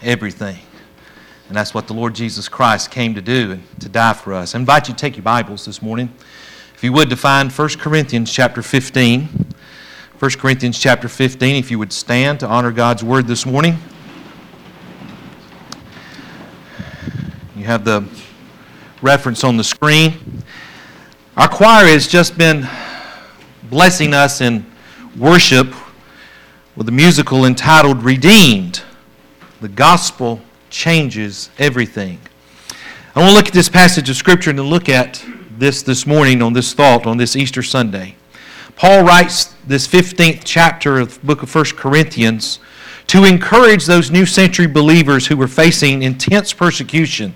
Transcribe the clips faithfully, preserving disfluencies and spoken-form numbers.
everything. And that's what the Lord Jesus Christ came to do and to die for us. I invite you to take your Bibles this morning, if you would, to find First Corinthians chapter fifteen. First Corinthians chapter fifteen, if you would stand to honor God's Word this morning. You have the reference on the screen. Our choir has just been blessing us in worship with a musical entitled Redeemed. The gospel changes everything. I want to look at this passage of Scripture and look at this this morning on this thought on this Easter Sunday. Paul writes this fifteenth chapter of the book of First Corinthians to encourage those new century believers who were facing intense persecution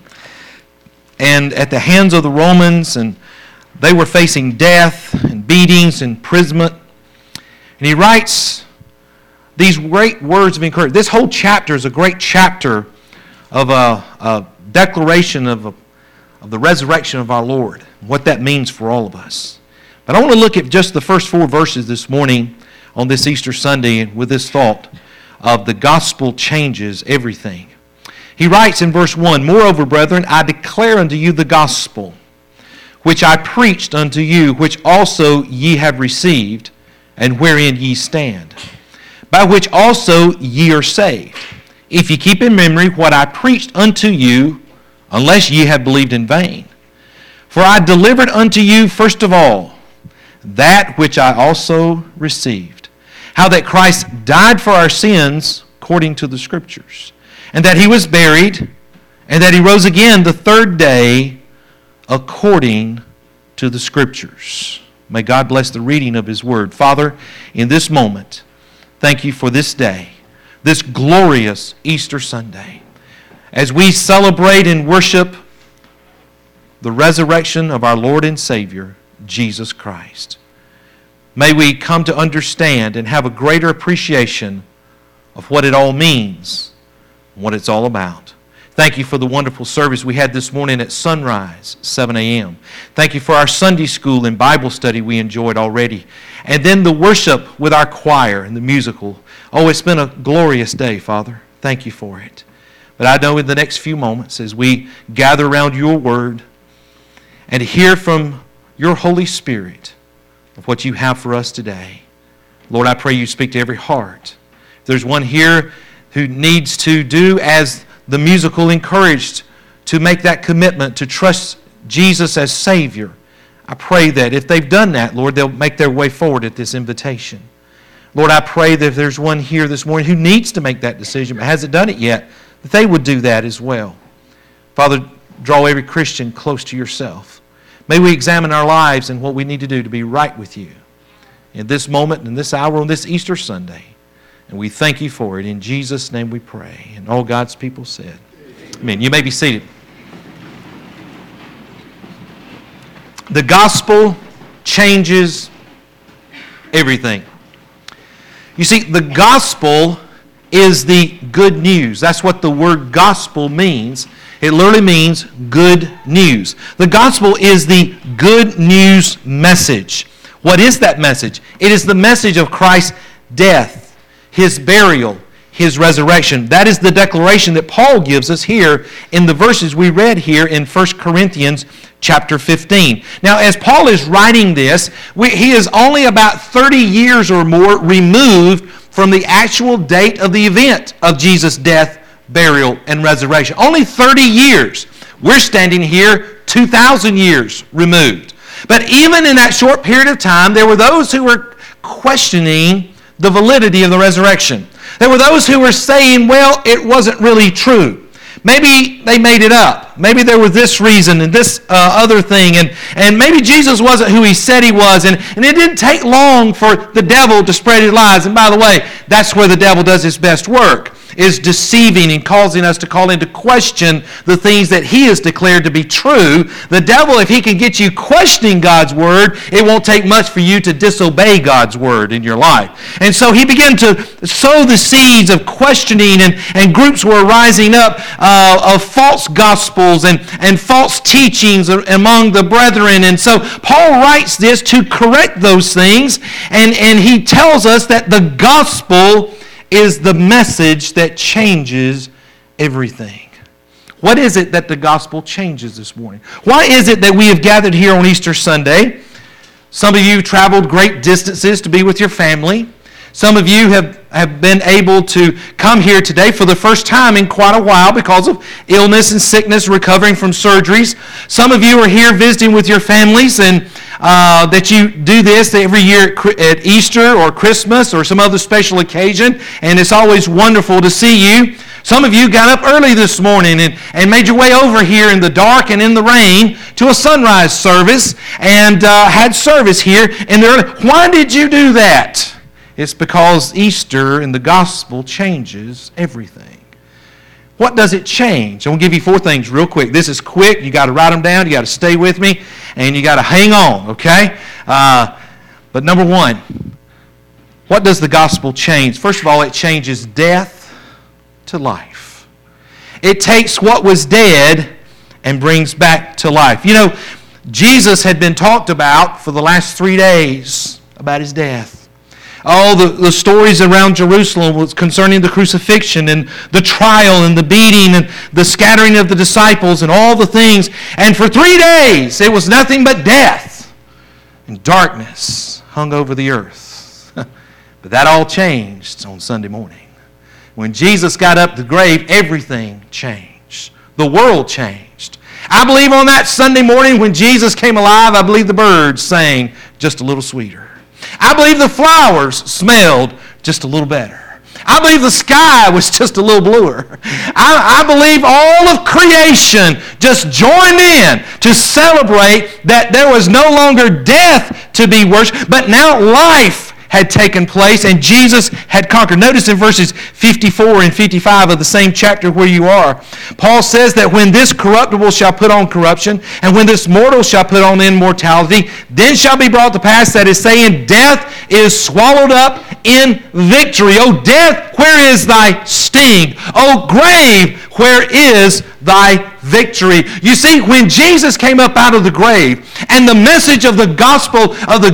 and at the hands of the Romans, and they were facing death and beatings and imprisonment. And he writes these great words of encouragement. This whole chapter is a great chapter of a, a declaration of, a, of the resurrection of our Lord, and what that means for all of us. But I want to look at just the first four verses this morning on this Easter Sunday with this thought of the gospel changes everything. He writes in verse one, "Moreover, brethren, I declare unto you the gospel, which I preached unto you, which also ye have received, and wherein ye stand, by which also ye are saved, if ye keep in memory what I preached unto you, unless ye have believed in vain. For I delivered unto you first of all that which I also received, how that Christ died for our sins according to the Scriptures, and that he was buried, and that he rose again the third day according to the Scriptures." May God bless the reading of his word. Father, in this moment, thank you for this day, this glorious Easter Sunday, as we celebrate and worship the resurrection of our Lord and Savior, Jesus Christ. May we come to understand and have a greater appreciation of what it all means, what it's all about. Thank you for the wonderful service we had this morning at sunrise, seven a.m. Thank you for our Sunday school and Bible study we enjoyed already. And then the worship with our choir and the musical. Oh, it's been a glorious day, Father. Thank you for it. But I know in the next few moments, as we gather around your word and hear from your Holy Spirit of what you have for us today, Lord, I pray you speak to every heart. If there's one here who needs to do as the musical encouraged, to make that commitment to trust Jesus as Savior, I pray that if they've done that, Lord, they'll make their way forward at this invitation. Lord, I pray that if there's one here this morning who needs to make that decision but hasn't done it yet, that they would do that as well. Father, draw every Christian close to yourself. May we examine our lives and what we need to do to be right with you in this moment, in this hour, on this Easter Sunday. And we thank you for it. In Jesus' name we pray. And all God's people said, amen. You may be seated. The gospel changes everything. You see, the gospel is the good news. That's what the word gospel means. It literally means good news. The gospel is the good news message. What is that message? It is the message of Christ's death, his burial, his resurrection. That is the declaration that Paul gives us here in the verses we read here in First Corinthians chapter fifteen. Now, as Paul is writing this, we, he is only about thirty years or more removed from the actual date of the event of Jesus' death, burial, and resurrection. Only thirty years. We're standing here two thousand years removed. But even in that short period of time, there were those who were questioning the validity of the resurrection. There were those who were saying, well, it wasn't really true. Maybe they made it up. Maybe there was this reason and this uh, other thing. And, and maybe Jesus wasn't who he said he was. And, and it didn't take long for the devil to spread his lies. And by the way, that's where the devil does his best work, is deceiving and causing us to call into question the things that he has declared to be true. The devil, if he can get you questioning God's word, it won't take much for you to disobey God's word in your life. And so he began to sow the seeds of questioning, and, and groups were rising up uh, of false gospels and, and false teachings among the brethren. And so Paul writes this to correct those things, and, and he tells us that the gospel is the message that changes everything. What is it that the gospel changes this morning? Why is it that we have gathered here on Easter Sunday? Some of you traveled great distances to be with your family. Some of you have, have been able to come here today for the first time in quite a while because of illness and sickness, recovering from surgeries. Some of you are here visiting with your families, and uh, that you do this every year at, at Easter or Christmas or some other special occasion, and it's always wonderful to see you. Some of you got up early this morning and, and made your way over here in the dark and in the rain to a sunrise service and uh, had service here in the early. Why did you do that? It's because Easter and the gospel changes everything. What does it change? I'm going to give you four things real quick. This is quick. You got to write them down. You got to stay with me, and you got to hang on, okay? Uh, but number one, what does the gospel change? First of all, it changes death to life. It takes what was dead and brings back to life. You know, Jesus had been talked about for the last three days about his death. All the, the stories around Jerusalem was concerning the crucifixion and the trial and the beating and the scattering of the disciples and all the things. And for three days, it was nothing but death and darkness hung over the earth. But that all changed on Sunday morning. When Jesus got up the grave, everything changed. The world changed. I believe on that Sunday morning when Jesus came alive, I believe the birds sang just a little sweeter. I believe the flowers smelled just a little better. I believe the sky was just a little bluer. I, I believe all of creation just joined in to celebrate that there was no longer death to be worshipped, but now life had taken place and Jesus had conquered. Notice in verses fifty-four and fifty-five of the same chapter where you are, Paul says that when this corruptible shall put on corruption, and when this mortal shall put on immortality, then shall be brought to pass that is saying, death is swallowed up in victory. O death, where is thy sting? O grave, where is thy victory? You see, when Jesus came up out of the grave and the message of the gospel of the